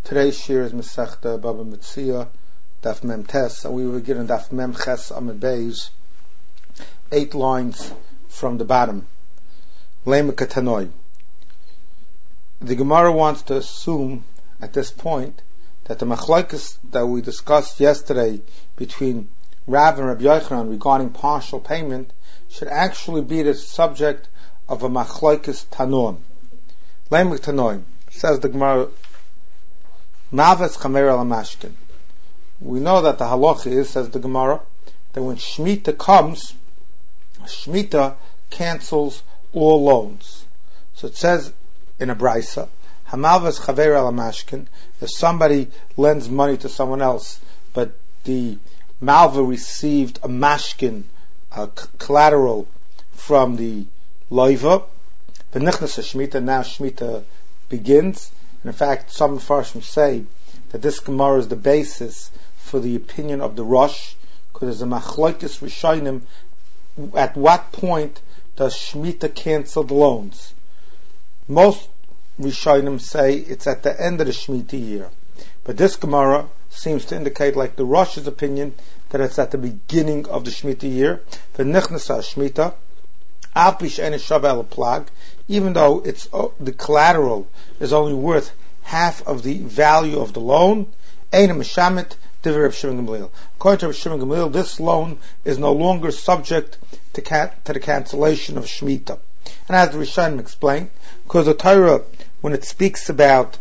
Today's shir is Masechta Baba Metzia, Daf Mem Tes, and we will begin on Daf Mem Ches Amud Beis, 8 lines from the bottom. Lema Katanoi. The Gemara wants to assume at this point that the machlokes that we discussed yesterday between Rav and Rabbi Yochanan regarding partial payment should actually be the subject of a machlokes Tanoim. Lema Katanoi, says the Gemara, Maves Chamer al Mashkin. We know that the halacha is, says the Gemara, that when Shemitah comes, Shemitah cancels all loans. So it says in a brisa, Hamaves Chaver al Mashkin, if somebody lends money to someone else, but the malva received a mashkin, a collateral from the loiva, v'nichnas Shemitah, now Shemitah begins. And in fact, some Farshim say that this Gemara is the basis for the opinion of the Rosh, because there's a machlokes Rishonim, at what point does Shemitah cancel the loans? Most Rishonim say it's at the end of the Shemitah year. But this Gemara seems to indicate, like the Rosh's opinion, that it's at the beginning of the Shemitah year. V'nichnasa Shemitah, al pi she'ein shaveh el plag, even though it's the collateral is only worth half of the value of the loan, ein mishamet divrei Rav Shimon Gamliel. According to Rav Shimon Gamliel, this loan is no longer subject to the cancellation of Shemitah. And as the Rishonim explained, because the Torah, when it speaks about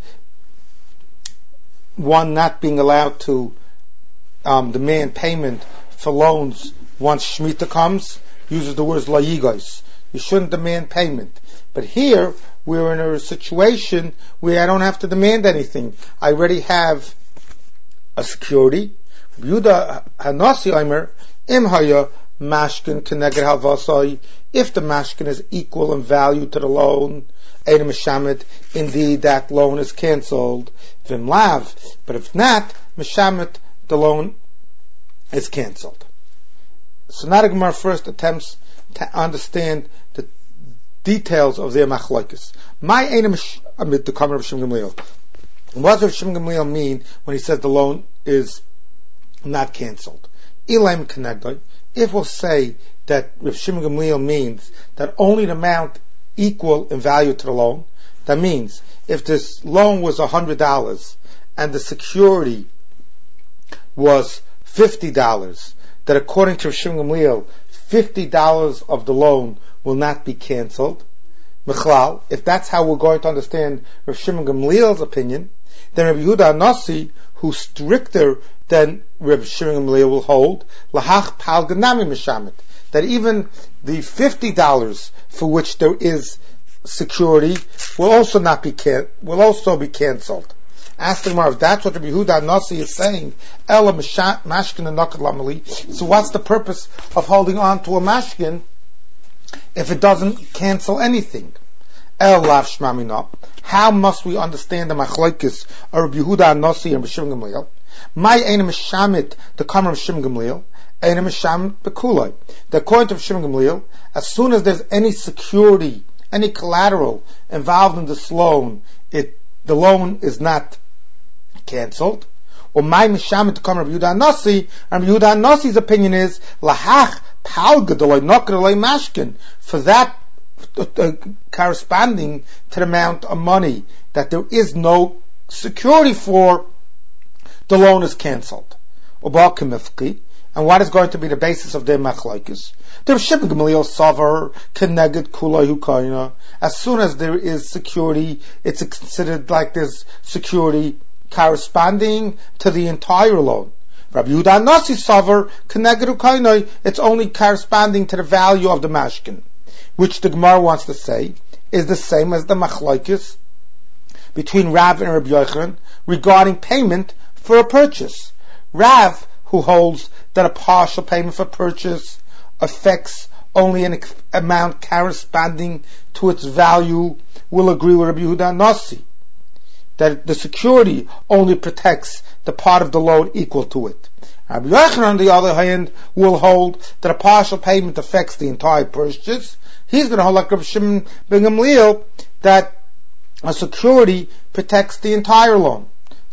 one not being allowed to demand payment for loans once Shemitah comes, uses the words la yigos. You shouldn't demand payment. But here, we're in a situation where I don't have to demand anything. I already have a security. Yehuda Hanasi Omer, Im haya mashkin keneged halvasai, if the mashkin is equal in value to the loan, ein mishamet, indeed that loan is cancelled. Vim lav, but if not, mishamet, the loan is cancelled. So now the Gemara first attempts to understand the details of their machlokes. My aim amid the comment of Shimon Gamliel. What does Shimon Gamliel mean when he says the loan is not cancelled? Elaim Kenegdoi. If we'll say that Rav Shimon Gamliel means that only the amount equal in value to the loan, that means if this loan was $100 and the security was $50, that according to Rav Shimon Gamliel, $50 of the loan will not be cancelled. Mechlal, if that's how we're going to understand Rav Shimon Gamliel's opinion, then Rabbi Yehuda Hanasi, who's stricter than Rabbi Shimon Gamliel, will hold lahach pal ganami mishamet, that even the $50 for which there is security will also be cancelled. Ask the Gemara, if that's what Rabbi Yehuda Hanasi is saying, ela mashkin and nakad lamali, so what's the purpose of holding on to a mashkin if it doesn't cancel anything? El lav shmamina. How must we understand the machlokes of Rabbi Yehuda Hanasi and Rabbi Shimon Gamliel? My ein mishamit, the kamar of Shimon Gamliel, ein mishamit bekulai. The according to Rabbi Shimon Gamliel, as soon as there's any security, any collateral involved in this loan, the loan is not cancelled. Or my mishamit, the kamar of Yehuda Hanasi, and Rabbi Yehuda Hanasi's opinion is lahach pal gedolai nakadolai mashkin, for that corresponding to the amount of money that there is no security for, the loan is cancelled. And what is going to be the basis of their machlokes? The Shimon Gamliel savar keneged kulai hukayna. As soon as there is security, it's considered like there's security corresponding to the entire loan. Rabbi Yehuda Hanasi savar keneged hukayna. It's only corresponding to the value of the mashkin, which the Gemara wants to say is the same as the machlokes between Rav and Rabbi Yochanan regarding payment for a purchase. Rav, who holds that a partial payment for purchase affects only an amount corresponding to its value, will agree with Rabbi Yehuda Hanasi that the security only protects the part of the loan equal to it. Rabbi Yochanan, on the other hand, will hold that a partial payment affects the entire purchase. He's going to hold like Rabbi Shimon ben Gamliel that a security protects the entire loan.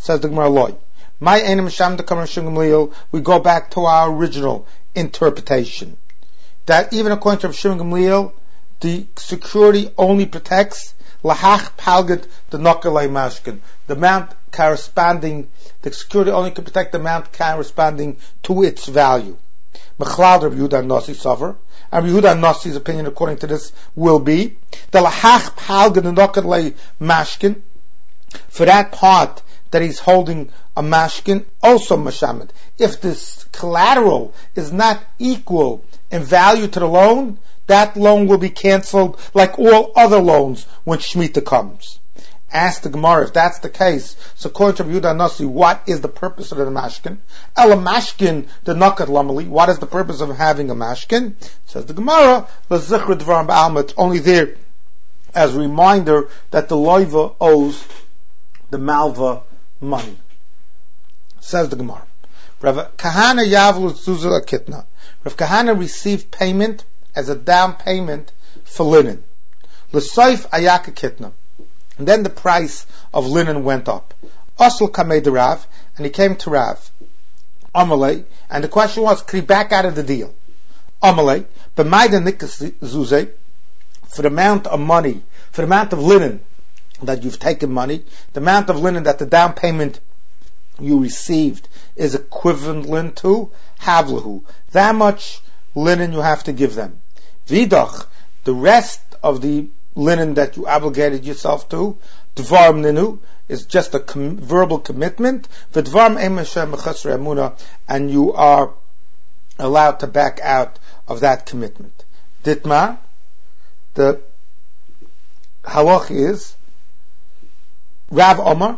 Says the Gemara Loi. My Einim Sham the Kamar Shum Gamliel, we go back to our original interpretation. That even according to Shum Gamliel, the security only protects Lahach Palgad the Nokalei Mashkin. The amount corresponding, the security only can protect the amount corresponding to its value. Mechlal Rabbi Yehuda Nasi suffer. And Rabbi Yehuda Nasi's opinion according to this will be the Lahach Palgad the Nokalei Mashkin, for that part that he's holding a mashkin, also mashamed. If this collateral is not equal in value to the loan, that loan will be cancelled like all other loans when Shemitah comes. Ask the Gemara if that's the case. So according to Yehuda Nasi, what is the purpose of the mashkin? Ela mashkin the nakat lamali. What is the purpose of having a mashkin? Says the Gemara, lezichra dvarim ba'alma. It's only there as a reminder that the loiva owes the malva money. Says the Gemara. Rav Kahana Yavlu Zuzah Kitna. Rav Kahana received payment as a down payment for linen. L'soif Ayaka Kitna. And then the price of linen went up. Osl Kamei Rav, and he came to Rav. Amalei, and the question was, could he back out of the deal? Amalei, b'mayda nikas zuzeh, for the amount of money, for the amount of linen that you've taken money, the amount of linen that the down payment you received is equivalent to havlahu. That much linen you have to give them. Vidach, the rest of the linen that you obligated yourself to, dvarim ninu, is just a verbal commitment. V'dvarim emashem mechasre emuna, and you are allowed to back out of that commitment. Ditma, the halach is Rav Omar,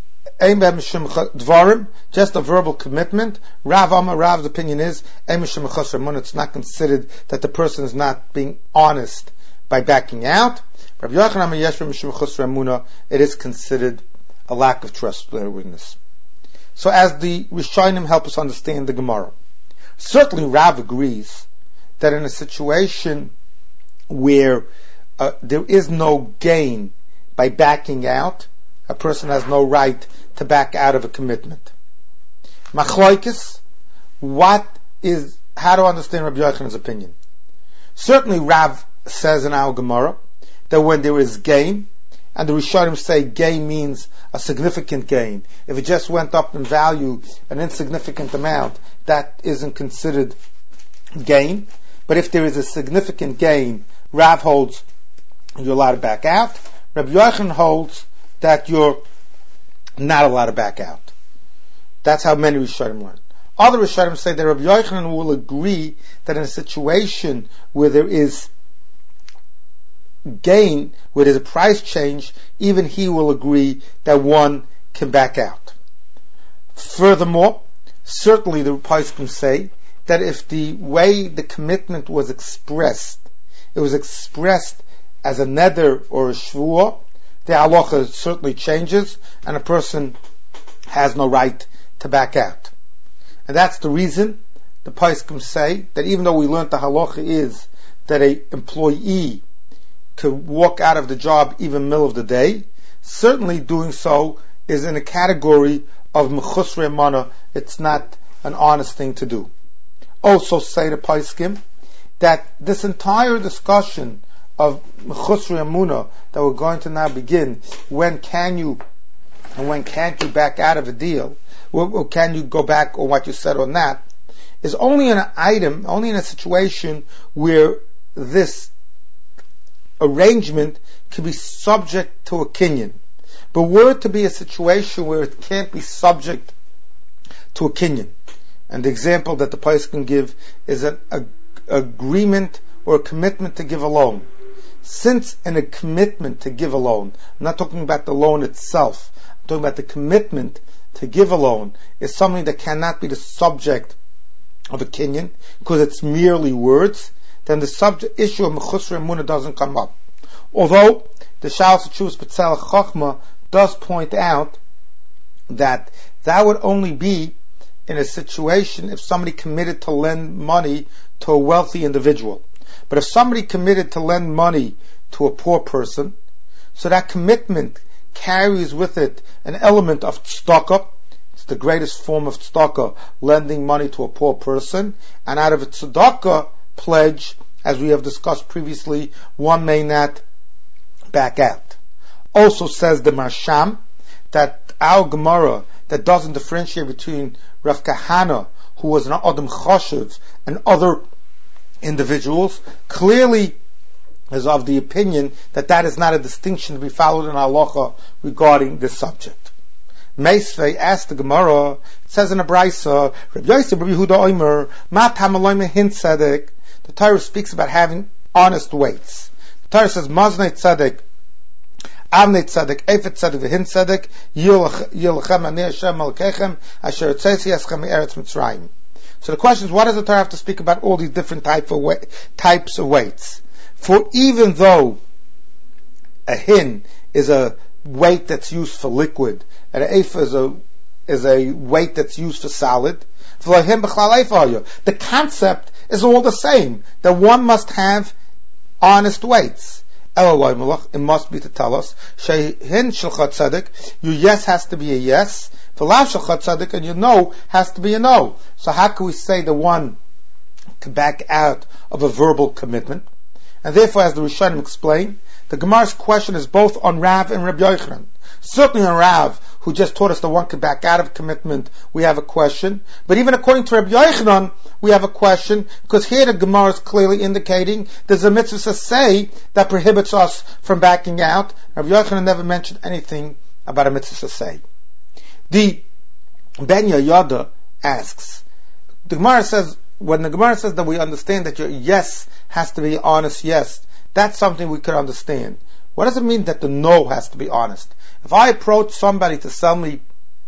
dvarim, just a verbal commitment. Rav Omar, Rav's opinion is it's not considered that the person is not being honest by backing out. Rav Yochanan, it is considered a lack of trustworthiness. So as the Rishonim help us understand the Gemara, certainly Rav agrees that in a situation where there is no gain by backing out, a person has no right to back out of a commitment. Machloikis, how to understand Rabbi Yochanan's opinion? Certainly Rav says in our Gemara that when there is gain, and the Rishonim say gain means a significant gain. If it just went up in value, an insignificant amount, that isn't considered gain. But if there is a significant gain, Rav holds you're allowed to back out. Rabbi Yochanan holds that you're not allowed to back out. That's how many Rishonim learn. Other Rishonim say that Rabbi Yochanan will agree that in a situation where there is gain, where there's a price change, even he will agree that one can back out. Furthermore, certainly the Poskim say that if the way the commitment was expressed, it was expressed as a neder or a shvuah, the halacha certainly changes, and a person has no right to back out. And that's the reason the Poskim say that even though we learned the halacha is that a employee could walk out of the job even middle of the day, certainly doing so is in a category of mechusrei mana. It's not an honest thing to do. Also say the Poskim that this entire discussion of mechusrei amuna that we're going to now begin, when can you and when can't you back out of a deal, or can you go back on what you said or not, is only in an item, only in a situation where this arrangement can be subject to a kinyan. But were it to be a situation where it can't be subject to a kinyan, and the example that the Poskim can give is an agreement or a commitment to give a loan. Since in a commitment to give a loan, I'm not talking about the loan itself, I'm talking about the commitment to give a loan, is something that cannot be the subject of a kinyan, because it's merely words, then the subject issue of mechusrei amuna doesn't come up. Although the Shalos HaTshuvos B'Tzelach Chochmah does point out that would only be in a situation if somebody committed to lend money to a wealthy individual. But if somebody committed to lend money to a poor person, so that commitment carries with it an element of tzedakah. It's the greatest form of tzedakah, lending money to a poor person. And out of a tzedakah pledge, as we have discussed previously, one may not back out. Also says the Marsham that our Gemara that doesn't differentiate between Rav Kahana, who was an Adam Choshev, and other individuals, clearly is of the opinion that that is not a distinction to be followed in halacha regarding this subject. Meisvei asked the Gemara, it says in a Brisa, Reb Yosef Reb Yehuda Omer, Mat Hamaloyme Hin Tzedek. The Torah speaks about having honest weights. The Torah says, Maznei Tzedek, Avnei Tzedek, Efet Tzedek, V'hin Tzedek, Yilchem Ani Hashem Malkechem, Asher Tzesi Eschem Eretz Mitzrayim. So the question is, what does the Torah have to speak about all these different types of weights? For even though a hin is a weight that's used for liquid, and an ephah is a weight that's used for solid, the concept is all the same, that one must have honest weights. It must be to tell us, hin shulchat tzedek, your yes has to be a yes, v'lav shulchat tzedek, and your no has to be a no. So how can we say that one can back out of a verbal commitment? And therefore, as the Rishonim explain, the Gemara's question is both on Rav and Rabbi Yochanan. Certainly on Rav, who just taught us that one could back out of commitment, we have a question. But even according to Rabbi Yochanan, we have a question, because here the Gemara is clearly indicating there's a mitzvah say that prohibits us from backing out. Rabbi Yochanan never mentioned anything about a mitzvah say. The Ben Yehoyada asks, the Gemara says, when the Gemara says that we understand that your yes has to be honest yes, that's something we could understand. What does it mean that the no has to be honest? If I approach somebody to sell me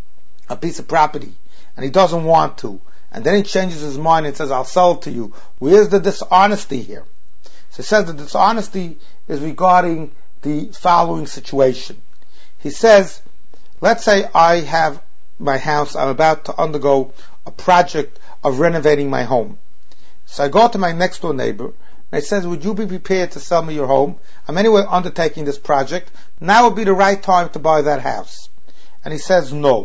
a piece of property and he doesn't want to, and then he changes his mind and says, I'll sell it to you, where's the dishonesty here? So he says the dishonesty is regarding the following situation. He says, let's say I have my house, I'm about to undergo a project of renovating my home. So I go to my next door neighbor and I says, would you be prepared to sell me your home? I'm anyway undertaking this project. Now would be the right time to buy that house. And he says no.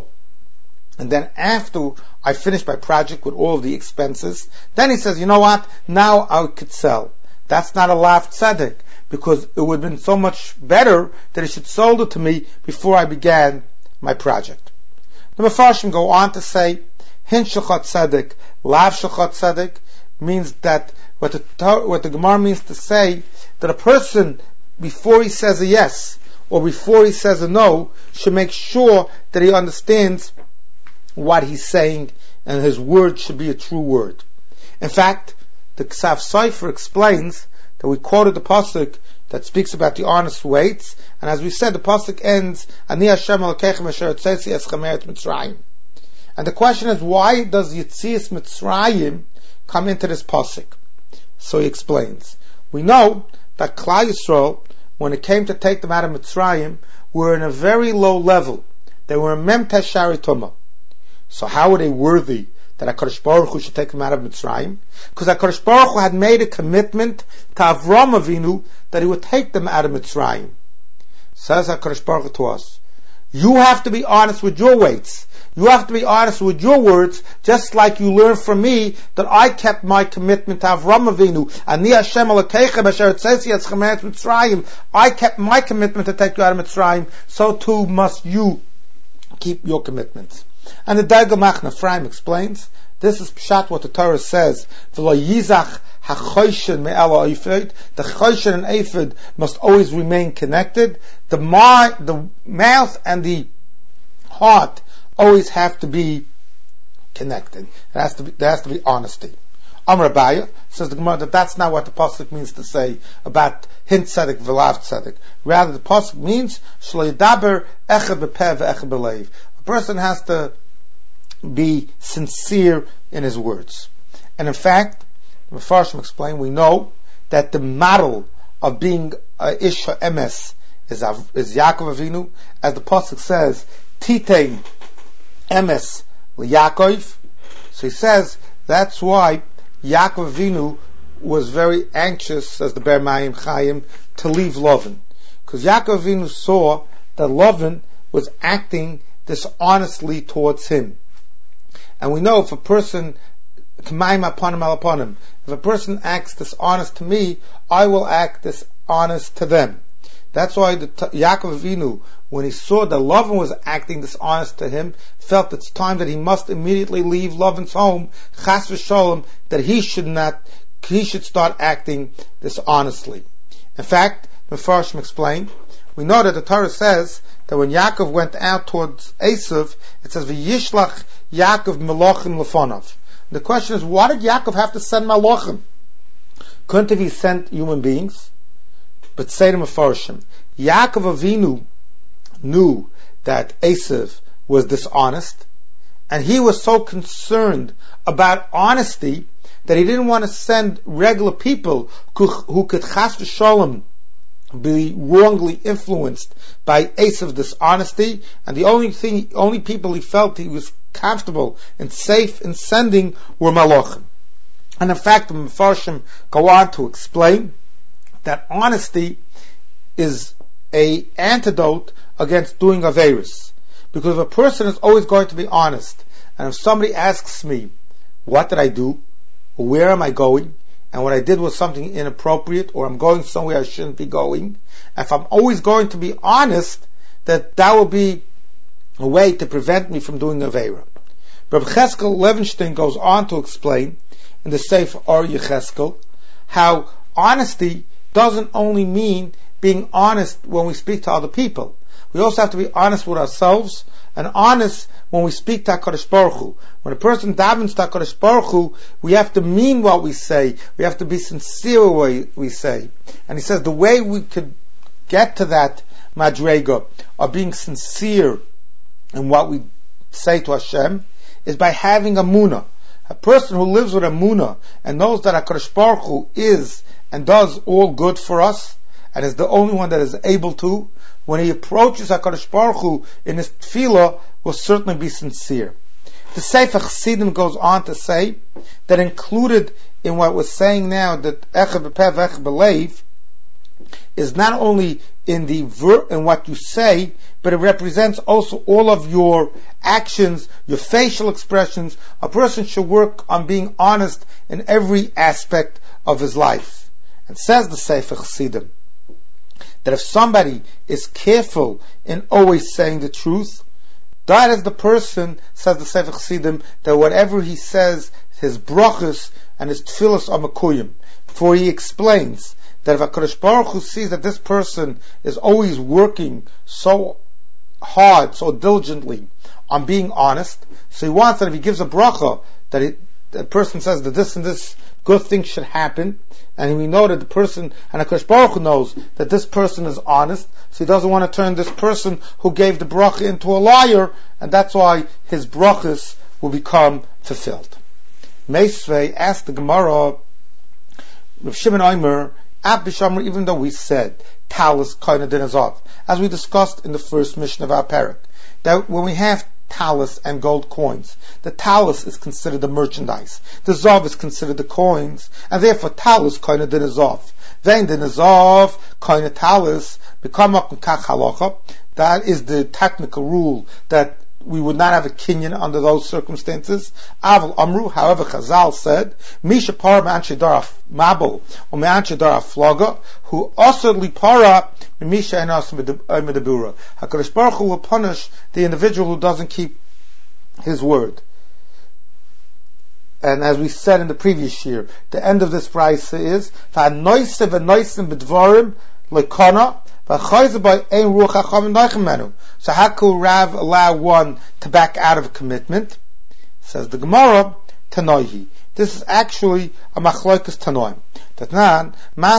And then after I finish my project with all of the expenses, then he says, you know what? Now I could sell. That's not a lav tzedek, because it would have been so much better that he should sold it to me before I began my project. The Mefarshim go on to say, hin shulchat tzedek, lav shulchat tzedek, means that what the Gemara means to say, that a person, before he says a yes, or before he says a no, should make sure that he understands what he's saying, and his word should be a true word. In fact, the Ksav Sofer explains that we quoted the pasuk that speaks about the honest weights, and as we said, the pasuk ends, Ani Hashem Elokeichem asher hotzeichi eschem me'eretz Mitzrayim. And the question is, why does Yetzias Mitzrayim come into this pasuk? So he explains. We know that Klal Yisrael, when it came to take them out of Mitzrayim, were in a very low level. They were Mem Teshari Tumah. So how were they worthy that HaKadosh Baruch Hu should take them out of Mitzrayim? Because HaKadosh Baruch Hu had made a commitment to Avram Avinu that he would take them out of Mitzrayim. Says HaKadosh Baruch Hu to us, you have to be honest with your weights. You have to be honest with your words, just like you learned from me that I kept my commitment to Avram Avinu. Ani Hashem Elokeichem asher hotzeichi eschem me'eretz Mitzrayim. I kept my commitment to take you out of Mitzrayim. So too must you keep your commitments. And the Dergel Machna Ephraim explains, this is pshat what the Torah says, V'lo yizach ha'choshen me'ela eifed. The choshen and eifed must always remain connected. The mouth and the heart always have to be connected. There has to be honesty. Amar Abaya says the Gemara that that's not what the pasuk means to say about hin tzedek v'lav tzedek. Rather, the pasuk means shlo yidaber echad b'peh v'echad b'leiv. A person has to be sincere in his words. And in fact, the Mefarshim explain, we know that the model of being ish ha'emes is Yaakov Avinu, as the pasuk says, Titein emes l'Yaakov. So he says that's why Yaakov Avinu was very anxious, as the Ber Mayim Chaim, to leave Lavan, because Yaakov Avinu saw that Lavan was acting dishonestly towards him. And we know if a person, if a person acts dishonest to me, I will act dishonest to them. That's why Yaakov Avinu, when he saw that Lavan was acting dishonest to him, felt it's time that he must immediately leave Lavan's home, chas v'sholem, that he should start acting dishonestly. In fact, Mefarshim explained, we know that the Torah says that when Yaakov went out towards Esav, it says, V'yishlach Yaakov melochim lefonav. The question is, why did Yaakov have to send melochim? Couldn't he sent human beings? But say to Mefarshim, Yaakov Avinu knew that Esav was dishonest, and he was so concerned about honesty that he didn't want to send regular people who could chas v'sholem be wrongly influenced by Esav's dishonesty, and the only people he felt he was comfortable and safe in sending were Malachim. And in fact, the Mefarshim go on to explain that honesty is an antidote against doing Averis. Because if a person is always going to be honest, and if somebody asks me, what did I do? Where am I going? And what I did was something inappropriate, or I'm going somewhere I shouldn't be going. If I'm always going to be honest, that will be a way to prevent me from doing Aveira. Rabbi Cheskel Levenstein goes on to explain in the Sefer Or Yecheskel how honesty doesn't only mean being honest when we speak to other people. We also have to be honest with ourselves and honest when we speak to HaKadosh Baruch Hu. When a person davens to HaKadosh Baruch Hu, we have to mean what we say. We have to be sincere what we say. And he says the way we could get to that madrega of being sincere in what we say to Hashem is by having a munah. A person who lives with a munah and knows that HaKadosh Baruch Hu is and does all good for us, and is the only one that is able to, when he approaches HaKadosh Baruch Hu in his tefillah, will certainly be sincere. The Sefer Chassidim goes on to say that included in what we're saying now, that Echad B'Peh V'Echad B'Leiv, is not only in in what you say, but it represents also all of your actions, your facial expressions. A person should work on being honest in every aspect of his life. And says the Sefer Chassidim, that if somebody is careful in always saying the truth, that is the person, says the Sefer Chassidim, that whatever he says, his brachas and his tefillas are mekuyim. For he explains that if HaKadosh Baruch Hu sees that this person is always working so hard, so diligently on being honest, so he wants that if he gives a bracha, that the person says that this and this good thing should happen, and we know that the person, and HaKadosh Baruch Hu knows that this person is honest, so he doesn't want to turn this person who gave the bracha into a liar, and that's why his brachas will become fulfilled. Meisvei asked the Gemara, Rav Shimon Omer, Ab Bishamar, even though we said talis koine din azov, as we discussed in the first mission of our parak, that when we have talis and gold coins, the talis is considered the merchandise, the zav is considered the coins, and therefore talis koine din azov. Vein din azov koine talis become kach halacha. That is the technical rule that we would not have a kinyan under those circumstances. Aval Amru, however, Chazal said, Misha para me'anche daraf mabel, or me'anche daraf floga, who also lipara misha enas medabura. HaKadosh Baruch Hu will punish the individual who doesn't keep his word. And as we said in the previous year, the end of this price is, V'anoise v'noisim b'dvarim lekona, so how could Rav allow one to back out of a commitment? Says the Gemara, Tanoihi. This is actually a machlokas Tanoim. There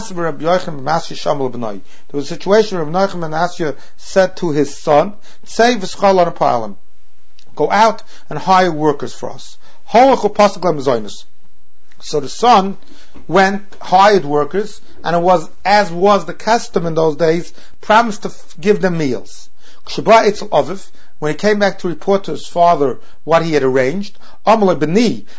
was a situation where Rav Yochanan ben Asya said to his son, go out and hire workers for us. So the son went, hired workers, and it was, as was the custom in those days, promised to give them meals. When he came back to report to his father what he had arranged, even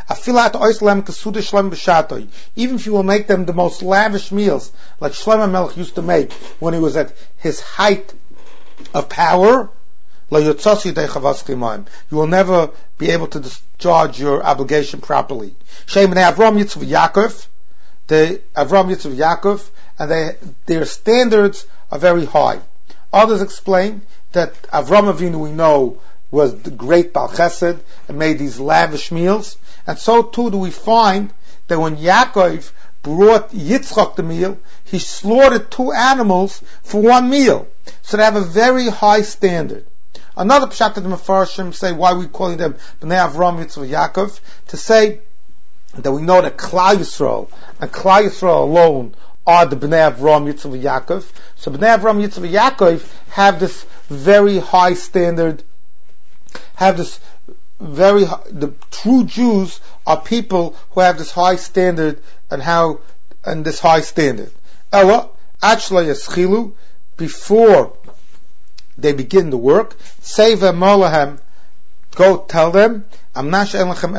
if you will make them the most lavish meals, like Shlomo Melech used to make when he was at his height of power, you will never be able to discharge your obligation properly. The Avram, Yitzchak, Yaakov, and their standards are very high. Others explain that Avram Avinu, we know, was the great Baal Chesed and made these lavish meals, and so too do we find that when Yaakov brought Yitzchak the meal, he slaughtered 2 animals for 1 meal. So they have a very high standard. Another pshat that the Mefarshim say why we calling them Bnei Avram, Yitzchak, Yaakov, to say that we know that Klal Yisrael and Klal Yisrael alone are the Bnei Avram, Yitzchak, Yaakov. So Bnei Avram, Yitzchak, Yaakov have this very high standard, have this very high, the true Jews are people who have this high standard and this high standard. Ella, Achla Yaschilu, before they begin the work, Seva Molahem, go tell them, all I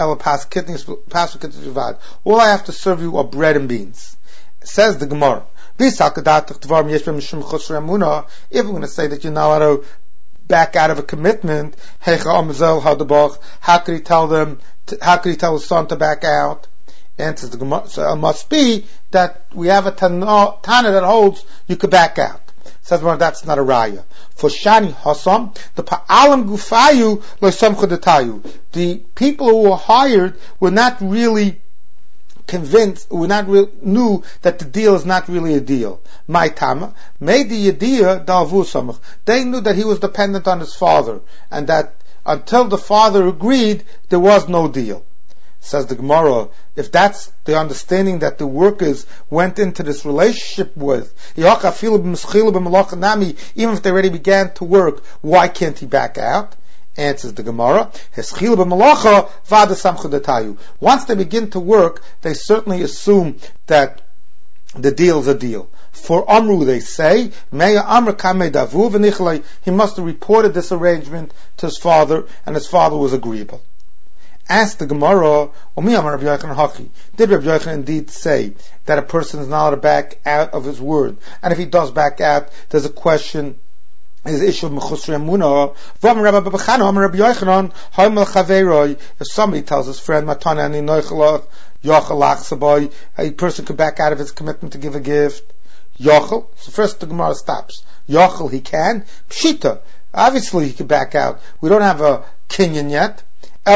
have to serve you are bread and beans. Says the Gemara, if we're going to say that you're not allowed to back out of a commitment, how could he tell his son to back out? Answers the Gemara, so it must be that we have a Tana that holds you could back out. Says, well, that's not a raya. For Shani Hasam, the Pa'alam Gufayu Loisamcha Detayu. The people who were hired were not really convinced, knew that the deal is not really a deal. My Tama made the idea Dalvu Samach. They knew that he was dependent on his father, and that until the father agreed, there was no deal. Says the Gemara, if that's the understanding that the workers went into this relationship with, even if they already began to work, why can't he back out? Answers the Gemara, once they begin to work, they certainly assume that the deal is a deal. For Amru, they say, he must have reported this arrangement to his father, and his father was agreeable. Ask the Gemara, did Rabbi Yochanan indeed say that a person is not allowed to back out of his word? And if he does back out, there's a question, is the issue of Mechusri Amunah. If somebody tells his friend, a person could back out of his commitment to give a gift. Yochel, so first the Gemara stops. Yochel, he can. Pshita, obviously he could back out. We don't have a kinyan yet. So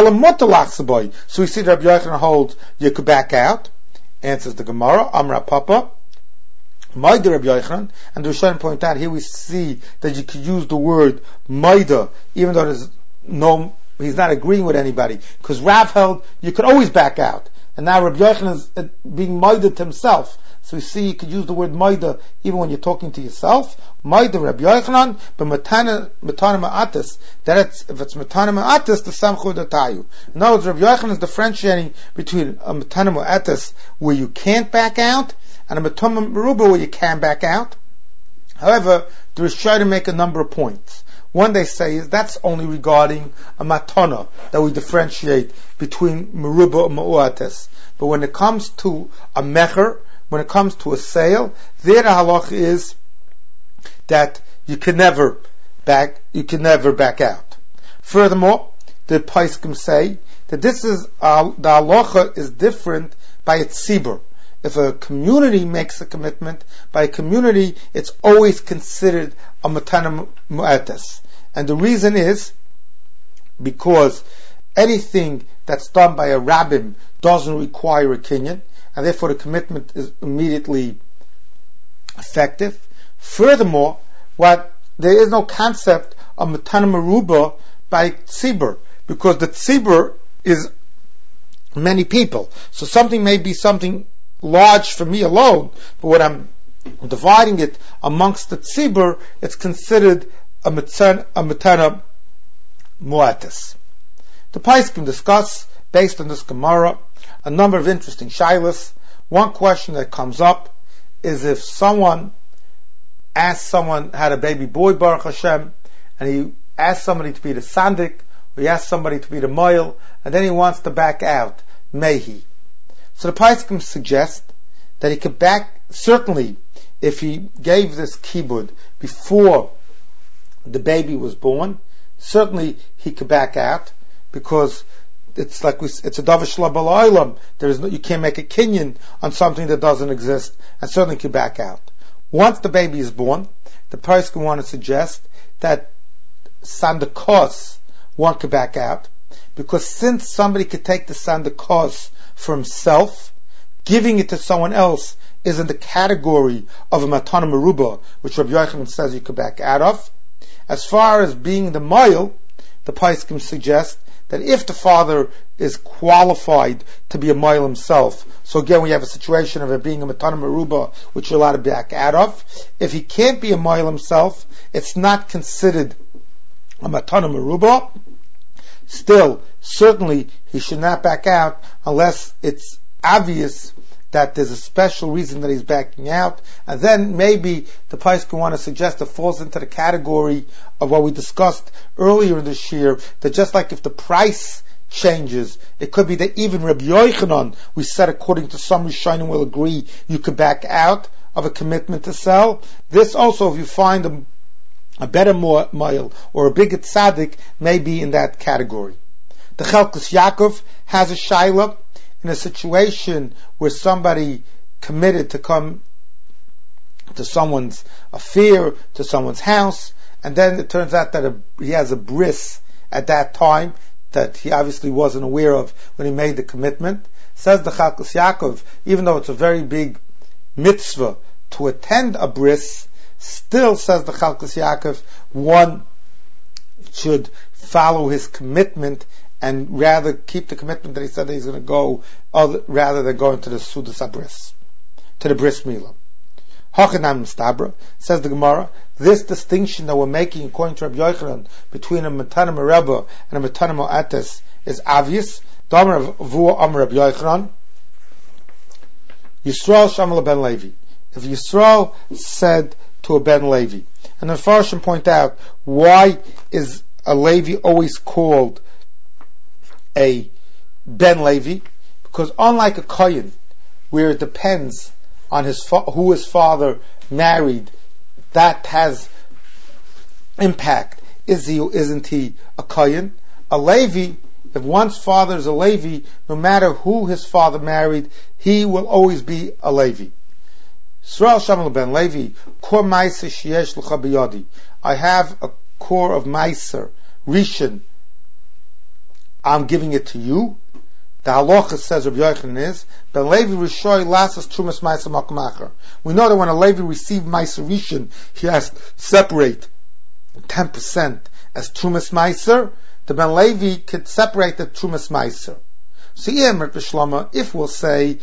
we see that Rabbi Yochanan holds you could back out. Answers the Gemara, Amra Papa. Maida Rabbi Yochanan, and the Rishonim point out here we see that you could use the word Maida, even though he's not agreeing with anybody, because Rav held you could always back out, and now Rabbi Yochanan is being Maida to himself. So we see you could use the word Maida even when you're talking to yourself. Maida Rabbi Yochanan, but Matana Ma'atis. If it's Matana Ma'atis, the Samchu Datayu. In other words, Rabbi Yochanan is differentiating between a Matana Ma'atis where you can't back out and a Matana Meruba where you can back out. However, the Rishonim make a number of points. One they say is that's only regarding a Matana that we differentiate between Meruba and Ma'atis. But when it comes to a Mecher, when it comes to a sale, there the halach is that you can never back out. Furthermore, the Paiskim say that the halacha is different by its tzibur. If a community makes a commitment, by a community, it's always considered a matana mu'atas. And the reason is because anything that's done by a rabbin doesn't require a kinyan, and therefore the commitment is immediately effective. Furthermore, there is no concept of matana meruba by tzibur, because the tzibur is many people. So something may be something large for me alone, but when I'm dividing it amongst the tzibur, it's considered a matana mu'atas. The Paiskim discuss, based on this Gemara, a number of interesting shilas. One question that comes up is if someone had a baby boy, Baruch Hashem, and he asked somebody to be the sandik, or he asked somebody to be the moil, and then he wants to back out, may he? So the Paiskim suggest that he could back, certainly if he gave this kibud before the baby was born, certainly he could back out, because it's like it's a davar shelo b'laylam. You can't make a kinyan on something that doesn't exist, and certainly could back out. Once the baby is born, the person want to suggest that sandakos one could back out, because since somebody could take the sandakos for himself, giving it to someone else is in the category of a matana meruba, which Rabbi Yochanan says you could back out of. As far as being the moil, the Paiskim suggest that if the father is qualified to be a moil himself, so again we have a situation of it being a matana meruba, which you're allowed to back out of. If he can't be a moil himself, it's not considered a matana meruba. Still, certainly he should not back out unless it's obvious that there's a special reason that he's backing out, and then maybe the Paiskim want to suggest it falls into the category of what we discussed earlier in this year, that just like if the price changes, it could be that even Rabbi Yochanan, we said according to some Rishonim will agree, you could back out of a commitment to sell. This also, if you find a better moil or a bigger tzaddik, may be in that category. The Chelkus Yaakov has a shaila in a situation where somebody committed to come to someone's affair, to someone's house, and then it turns out that he has a bris at that time that he obviously wasn't aware of when he made the commitment. Says the Chelkus Yaakov, even though it's a very big mitzvah to attend a bris, still, says the Chelkus Yaakov, one should follow his commitment and rather keep the commitment that he said that he's going to go, rather than going to the Sudas HaBris, to the Bris Milah. Hachanam Mistabra, says the Gemara, this distinction that we're making according to Rabbi Yochanan between a Matana Mereba and a Matana Mo'ates is obvious. Damar Vua Amar Rabbi Yochanan, Yisrael Shamal ben Levi. If Yisrael said to a ben Levi, and the Farshim point out, why is a Levi always called a ben Levi? Because unlike a Kohen, where it depends on who his father married, that has impact. Is he or isn't he a Kohen? A Levi, if one's father is a Levi, no matter who his father married, he will always be a Levi. Yisrael Shamal ben Levi, Kor Meiser Sheyesh L'cha B'yadi. I have a core of Meiser, Rishon, I'm giving it to you. The halacha, says Rabbi Yochanan, is Ben Levi Rishoy Lasas Trumas Meiser Makom Acher. We know that when a Levi received Meiser Rishon, he has to separate 10% as Trumas Meiser. The Ben Levi could separate the Trumas Meiser. So if we'll say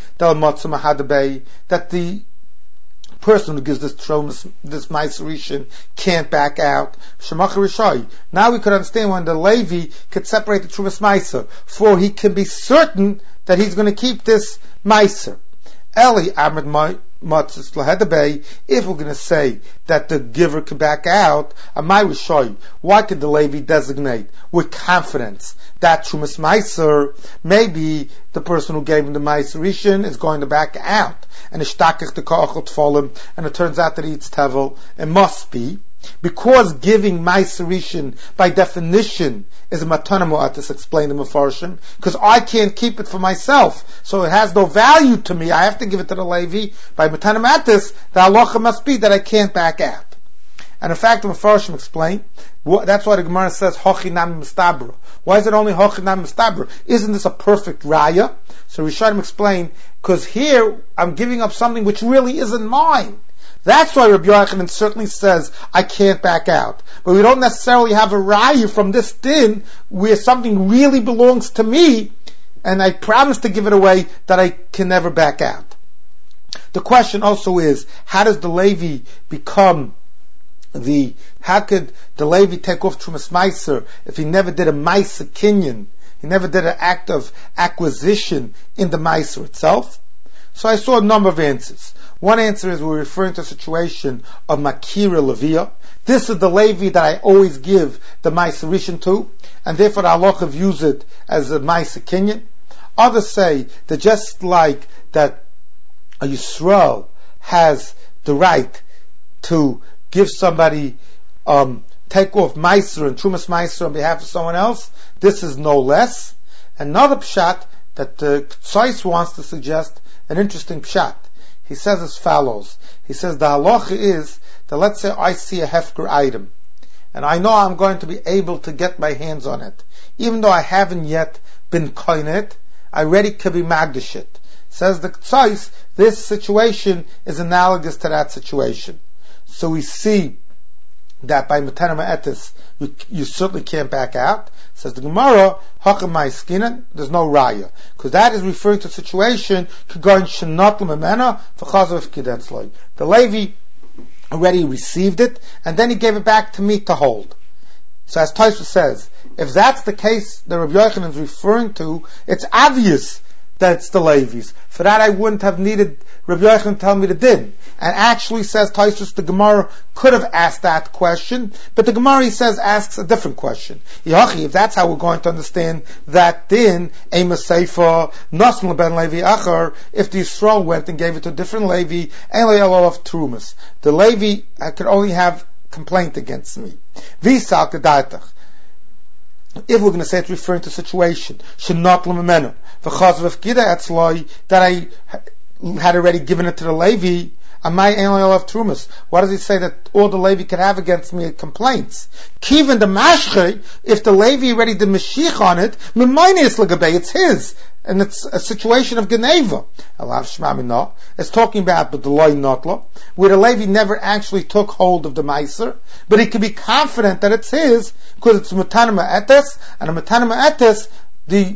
that the person who gives this Meiser Rishon can't back out. Now we could understand when the Levi could separate the Trumas Meiser, for he can be certain that he's going to keep this Meiser. Eli Ahmed Matzis Lahedabay, if we're going to say that the giver could back out, why could the Levi designate with confidence that Trumas Meiser, maybe the person who gave him the Meiser Rishon is going to back out, and ishtakich the ka'achot folim, and it turns out that he eats tevel? It must be because giving Meiser Rishon by definition is a matana mo'atis, explained in Mefarshim, because I can't keep it for myself, so it has no value to me. I have to give it to the Levi. By matana mo'atis, the halacha must be that I can't back out. And in fact, the Mefarshim explain, that's why the Gemara says hochinam mistabra. Why is it only hochinam mistabra? Isn't this a perfect raya? So Rishonim explain, because here I'm giving up something which really isn't mine. That's why Rabbi Yochanan certainly says I can't back out. But we don't necessarily have a raya from this din where something really belongs to me, and I promise to give it away, that I can never back out. The question also is, how does the Levi become how could the Levi take off Trumas Meiser if he never did a Meiser Kinyan? He never did an act of acquisition in the Meiser itself. So I saw a number of answers. One answer is we're referring to a situation of Makira Levia. This is the Levi that I always give the Meiser Rishon to, and therefore the halacha views it as a Meiser Kinyan. Others say that just like that a Yisrael has the right to give somebody the take off Meiser and Trumas Meiser on behalf of someone else, this is no less. Another pshat that Tzais wants to suggest, an interesting pshat. He says as follows. He says the halacha is that let's say I see a hefker item, and I know I'm going to be able to get my hands on it. Even though I haven't yet been koinet, I already could be magdish it. Says the Tzais, this situation is analogous to that situation. So we see that by Matana Ma'etis, you certainly can't back out. Says the Gemara, Hakam Ma'askinan, there's no raya. Because that is referring to a situation, Kagoin Shenot L'Memena, V'chazav Kidetzloi. The Levi already received it, and then he gave it back to me to hold. So as Tosfos says, if that's the case that Rabbi Yochanan is referring to, it's obvious that it's the Levi's. For that I wouldn't have needed Rabbi Yochanan to tell me the din. And actually says Tosfos, the Gemara could have asked that question, but the Gemara, he says, asks a different question. Yachi, if that's how we're going to understand that din, Ema Seifa, Nosm Ben Levi Achar, if the Yisrael went and gave it to a different Levi, Eloi of Trumas. The Levi could only have complaint against me. Visal Kedaitach. If we're going to say it's referring to a situation, Shenot L'Memenu, V'chazav Kida Etzloi, that I had already given it to the Levi, Amai Eloi of Trumas. Why does he say that all the Levi could have against me complaints? Kiven the Mashche, if the Levi already did Mashiach on it, Mimaynis L'Gabei, it's his. And it's a situation of Geneva. Alav Shmamina. It's talking about the Deloy Notla, where the Levi never actually took hold of the Meiser, but he can be confident that it's his, because it's Matana Ma'etes, and a Matana Ma'etes, the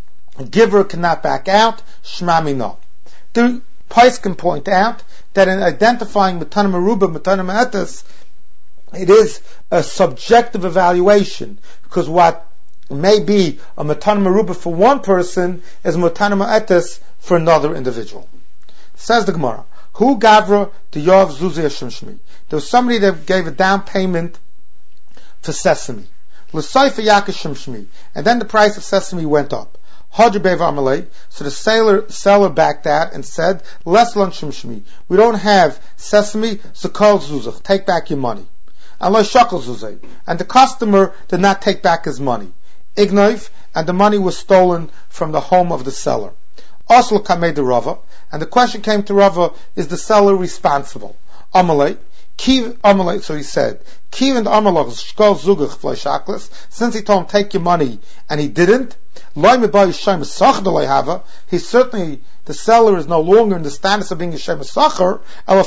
giver cannot back out. Shmamina. The Pais can point out that in identifying Matana Meruba, Matana Ma'etes, it is a subjective evaluation, because what may be a Matana Meruba for one person is Matana Ma'etes for another individual. Says the Gemara, Hu Gavra the Yov Zuzi Hashem Shmi. There was somebody that gave a down payment for sesame. L'Saifa Yakashim Shmi. And then the price of sesame went up. Hajabev Amalei. So the seller backed out and said, Less lunchim Shmi. We don't have sesame, so call Zuzach. Take back your money. And Lo Shakal Zuzay. And the customer did not take back his money. Ignoif, and the money was stolen from the home of the seller. Oslo Kamei de Rava, and the question came to Rava, is the seller responsible? Amalei, so he said, Kiv and Amalach shkol zugach fleishaklis, since he told him take your money and he didn't, he certainly, the seller is no longer in the status of being a Shem Sacher,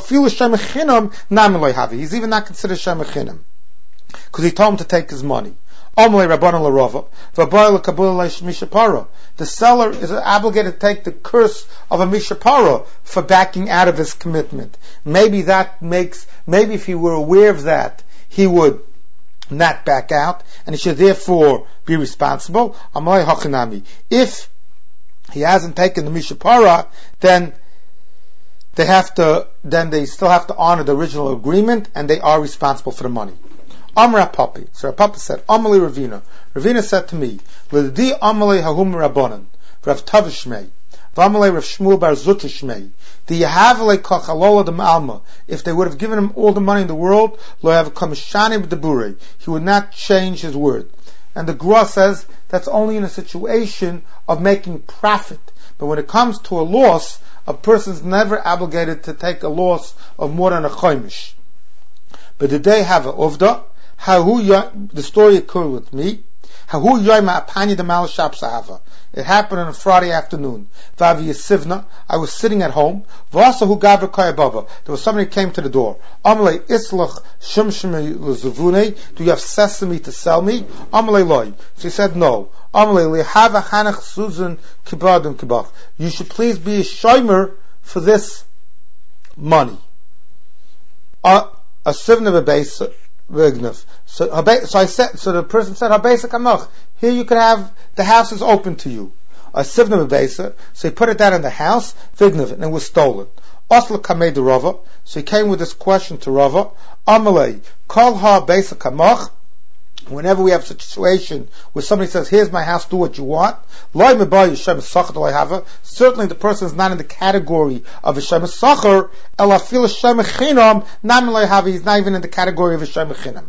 he's even not considered Shem Chinam, because he told him to take his money. The seller is obligated to take the curse of a mishapara for backing out of his commitment. Maybe if he were aware of that, he would not back out, and he should therefore be responsible. If he hasn't taken the mishapara, then they still have to honor the original agreement, and they are responsible for the money. Amra Papi. So Papa said, Amali Ravina. Ravina said to me, L'di Amali Hahum Rabbanan, Rav Tavishmei, V'Amali Rav Shmuel Bar Zutishmei, the Yahavale Kachalola de Alma, if they would have given him all the money in the world, Lo have Kamishani B'Debure, he would not change his word. And the Gra says, that's only in a situation of making profit. But when it comes to a loss, a person's never obligated to take a loss of more than a chomish. But did they have a uvda? The story occurred with me. It happened on a Friday afternoon. I was sitting at home. There was somebody who came to the door. Do you have sesame to sell me? So he said no. You should please be a shomer for this money. A sivna base. So the person said, here you can have, the house is open to you. A sivna b'beisa, so he put it down in the house, vignav, and it was stolen. Oslo kamei de Rava, so he came with this question to Rava, Amalei, kol ha beisa kamach, whenever we have a situation where somebody says, here's my house, do what you want, certainly the person is not in the category of a Shem Sacher, he's not even in the category of a Shem Chinam.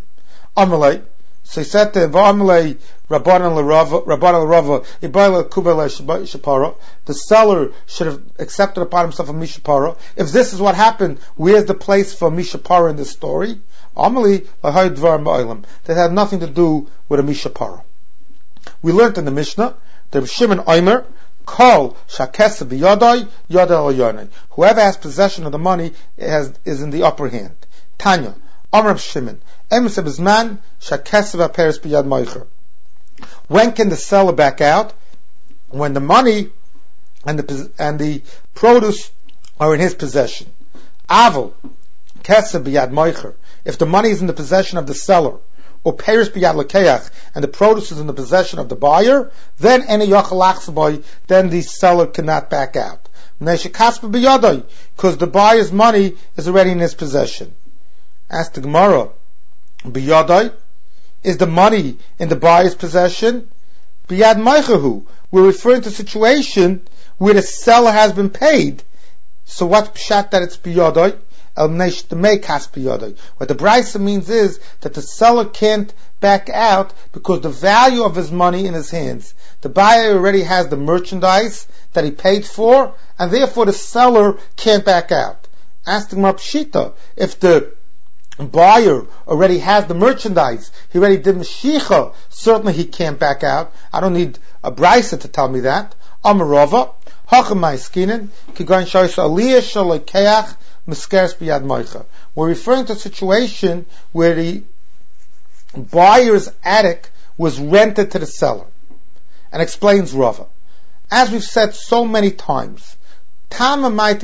Amalei. So he said to Amalei, Rabbanan l'Rava, Ibayla Kubela Shapara. The seller should have accepted upon himself a Mishapara. If this is what happened, where's the place for Mishapara in this story? Amalei Lahai Dvar Ma'ilam. That had nothing to do with a Mishapara. We learned in the Mishnah that Shimon Omer, Kol Shakesa B'Yadai Yada Al. Whoever has possession of the money is in the upper hand. Tanya, Amr Shimon, Emes Bizman Shakesa B'Peres B'Yad Meicher. When can the seller back out? When the money and the produce are in his possession. Aval Kesa B'Yad Meicher. If the money is in the possession of the seller, or Peres B'Yad Lekeach, and the produce is in the possession of the buyer, then then the seller cannot back out. Because the buyer's money is already in his possession. Ask the Gemara, B'Yadai, is the money in the buyer's possession? B'Yad Meichahu. We're referring to a situation where the seller has been paid. So what's pshat that it's B'Yadai? What the Brisa means is that the seller can't back out because the value of his money in his hands. The buyer already has the merchandise that he paid for, and therefore the seller can't back out. Ask the Gemara Pshita, if the buyer already has the merchandise, he already did Mashiach, certainly he can't back out. I don't need a Brisa to tell me that. Amarova, Hachamai Skinin, Kigan Shaisa Aliyah Shalakeach, we're referring to a situation where the buyer's attic was rented to the seller. And explains Rava. As we've said so many times, why did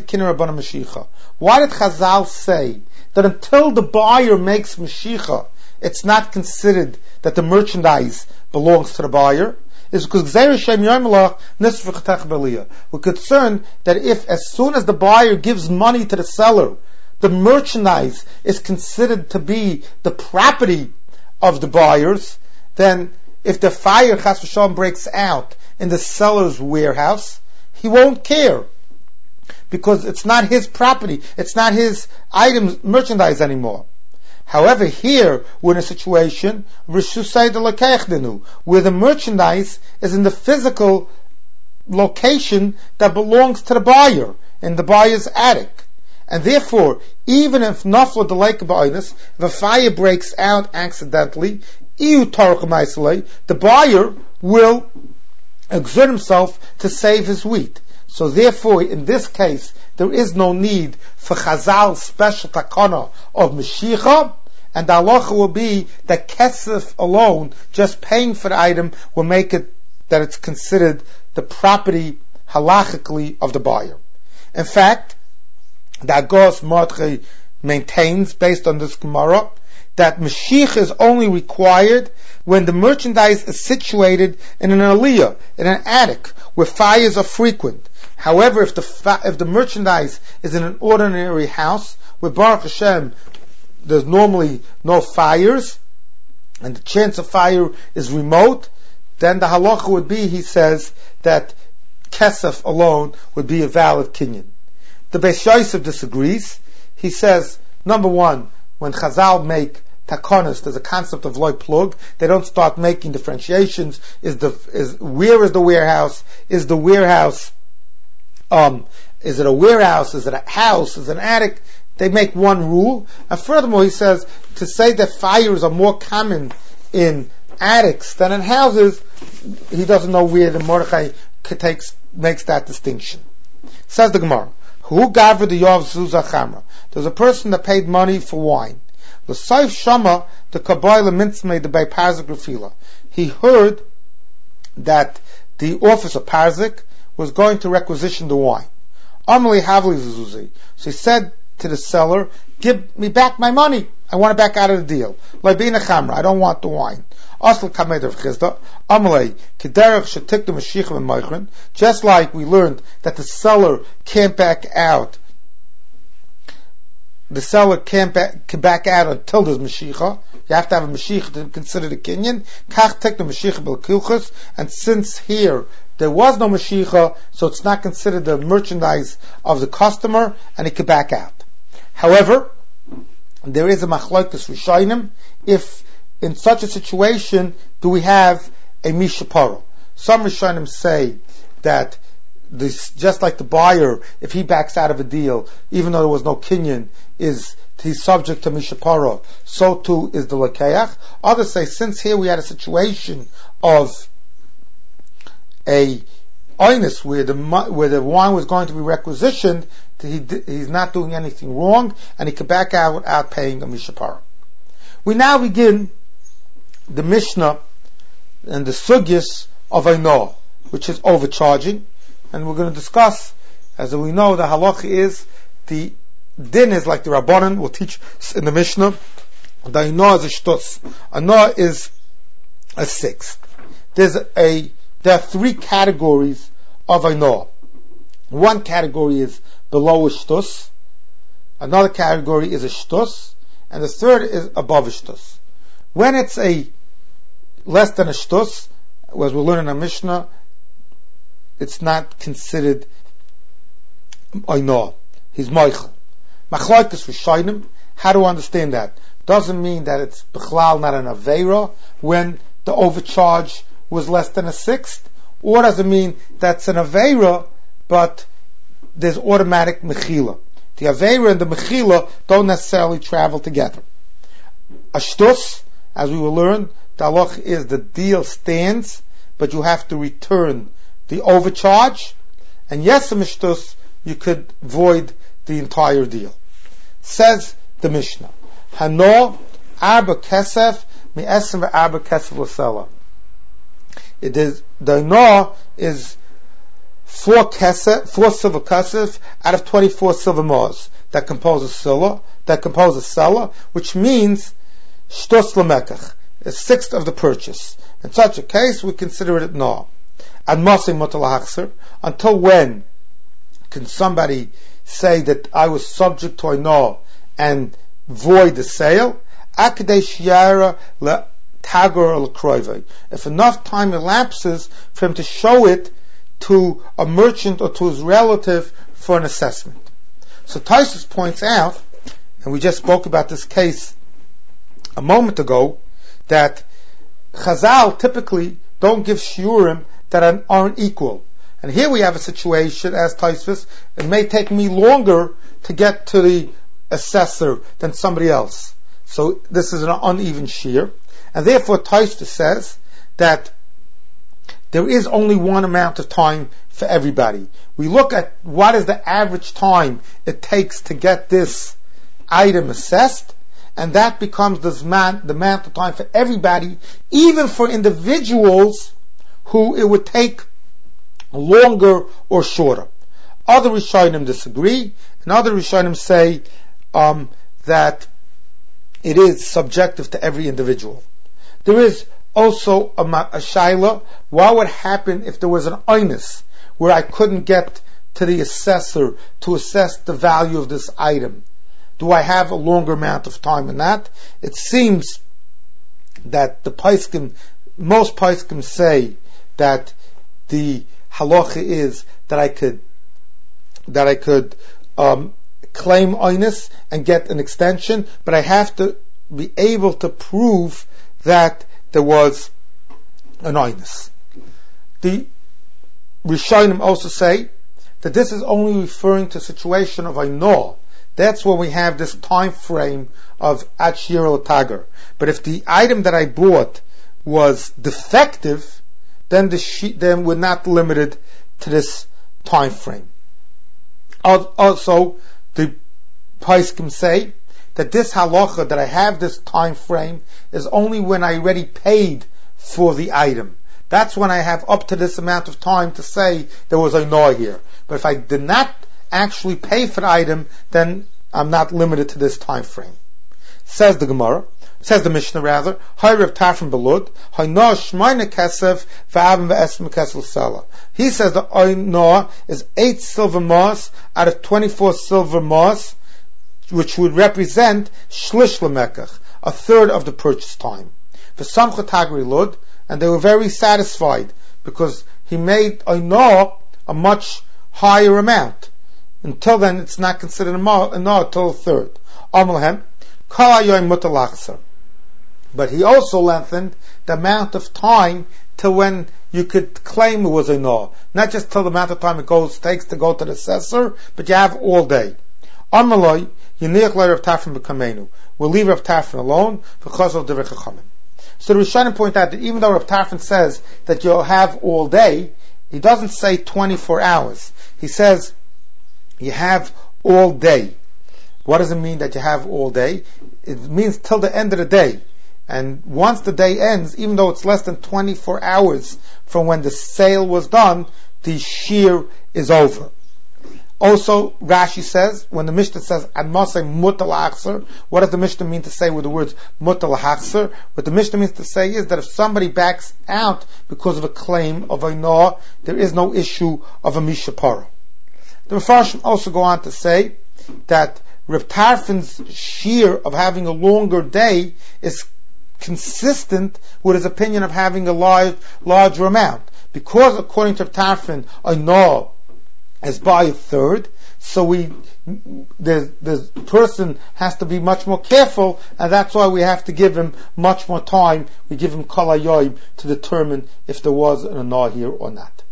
Chazal say that until the buyer makes Mashiach, it's not considered that the merchandise belongs to the buyer? Is because we're concerned that if as soon as the buyer gives money to the seller, the merchandise is considered to be the property of the buyers, then if the fire chas v'shalom breaks out in the seller's warehouse, he won't care. Because it's not his property, it's not his items, merchandise anymore. However, here we're in a situation where the merchandise is in the physical location that belongs to the buyer, in the buyer's attic. And therefore, even if nafla the lake of if a fire breaks out accidentally, the buyer will exert himself to save his wheat. So therefore, in this case, there is no need for Chazal's special takana of Mashiach, and the halacha will be that kesef alone, just paying for the item, will make it that it's considered the property halachically of the buyer. In fact, the Agos Mordechai maintains, based on this Gemara, that Mashiach is only required when the merchandise is situated in an aliyah, in an attic, where fires are frequent. However, if the merchandise is in an ordinary house, where Baruch Hashem, there's normally no fires, and the chance of fire is remote, then the halacha would be, he says, that kesef alone would be a valid kinyan. The Beis Yosef disagrees. He says, number one, when Chazal make takonis, there's a concept of loy plug. They don't start making differentiations. Where is the warehouse? Is the warehouse, is it a warehouse? Is it a house? Is it an attic? They make one rule. And furthermore, he says, to say that fires are more common in attics than in houses, he doesn't know where the Mordechai makes that distinction. Says the Gemara, who gathered the Yov Zuzah Chamra? There's a person that paid money for wine. The Saif Shama, the Kabbalah Mintzmei, the Bei Parzik Rafila. He heard that the officer Parzik was going to requisition the wine. Amali Havli Zuzi. So he said to the seller, give me back my money. I want it back out of the deal. Laibina Chamra, I don't want the wine. Asl Kamed of Chizda, Amalei, Kederach Shetik the Mashiach and Meichrin, just like we learned that the seller can't back out. The seller can back out until there's Mashiach. You have to have a Mashiach to consider the Kinyan. Kach tek the Mashiach b'lekilchus, and since here there was no Mashiach, so it's not considered the merchandise of the customer, and it can back out. However, there is a machlokes rishonim if in such a situation do we have a mishapara. Some Rishonim say that this, just like the buyer, if he backs out of a deal, even though there was no kinyan, he's subject to mishapara, so too is the lekeach. Others say, since here we had a situation of a oinus where the wine was going to be requisitioned, he's not doing anything wrong, and he can back out without paying a mishapara. We now begin the Mishnah and the sugyas of Eino, which is overcharging, and we're going to discuss, as we know, the halacha is, the din is like the Rabbanan will teach in the Mishnah, the Eino is a shtus. Eino is a sixth. There are three categories of Eino. One category is below a shtus, another category is a shtus, and the third is above a shtus. When it's a less than a shtus, as we learn in our Mishnah, it's not considered Eino. He's Moichel. Machlokes Rishonim, how to understand that? Doesn't mean that it's Bechlal, not an Aveira, when the overcharge was less than a sixth, or does it mean that's an Aveira, but there's automatic Mechila? The Aveira and the Mechila don't necessarily travel together. A shtus, as we will learn, the halach is the deal stands, but you have to return the overcharge, and yes, a shtus, you could void the entire deal. Says the Mishnah, Hano arba kesef mi'esem ve'arba kesef l'sela. It is, the Eino is 4 silver kesef out of 24 silver mars that compose a seller, which means shtus l'mekach, a sixth of the purchase. In such a case, we consider it no. And masay mutar lahachzer, until when can somebody say that I was subject to Eino and void the sale? Akdei shiara le tagur l'kroivei. If enough time elapses for him to show it to a merchant or to his relative for an assessment. So Tosfos points out, and we just spoke about this case a moment ago, that Chazal typically don't give shiurim that aren't equal. And here we have a situation, as Tosfos, it may take me longer to get to the assessor than somebody else. So this is an uneven shear. And therefore Tosfos says that there is only one amount of time for everybody. We look at what is the average time it takes to get this item assessed, and that becomes the amount of time for everybody, even for individuals who it would take longer or shorter. Other Rishonim disagree, and other Rishonim say that it is subjective to every individual. There is also a shaila, what would happen if there was an oinus where I couldn't get to the assessor to assess the value of this item? Do I have a longer amount of time in that? It seems that most poskim say that the halacha is that I could claim oinus and get an extension, but I have to be able to prove that there was an oinus. The Rishonim also say that this is only referring to a situation of Eino. That's where we have this time frame of Achir al-Tagar. But if the item that I bought was defective, then we're not limited to this time frame. Also, the poskim say that this halacha, that I have this time frame, is only when I already paid for the item. That's when I have up to this amount of time to say there was a Eino here. But if I did not actually pay for the item, then I'm not limited to this time frame. Says the Mishnah rather, Hayrev Tafrim Belud, Hayno Shmaina Kesef V'Avim V'Esrim Kesel Sela. He says the Eino is 8 silver mars out of 24 silver mars, which would represent Shlish L'Mekach, a third of the purchase time. V'Samcha Tagri Lud, and they were very satisfied because he made Eino a much higher amount. Until then, it's not considered a Eino until a third. Amalhem, Kol Hayoim Mutar Lachzer. But he also lengthened the amount of time till when you could claim it was a no. Not just till the amount of time it takes to go to the assessor, but you have all day. Amaloi, Yiniach Rav Tarfon b'kamenu. We'll leave Rav Tarfon alone because of the Chachamim. So the Rishonim point out that even though Rav Tarfon says that you'll have all day, he doesn't say 24 hours. He says you have all day. What does it mean that you have all day? It means till the end of the day. And once the day ends, even though it's less than 24 hours from when the sale was done, the shear is over. Also, Rashi says, when the Mishnah says, Admasei mutal achser, what does the Mishnah mean to say with the words mutal achser? What the Mishnah means to say is that if somebody backs out because of a claim of a no, there is no issue of a mishapara. The Mefarshim also go on to say that Rav Tarfon's shear of having a longer day is consistent with his opinion of having a larger amount. Because according to Rav Tarfon, a no is by a third, so the person has to be much more careful, and that's why we have to give him much more time. We give him kol hayoim to determine if there was an no here or not.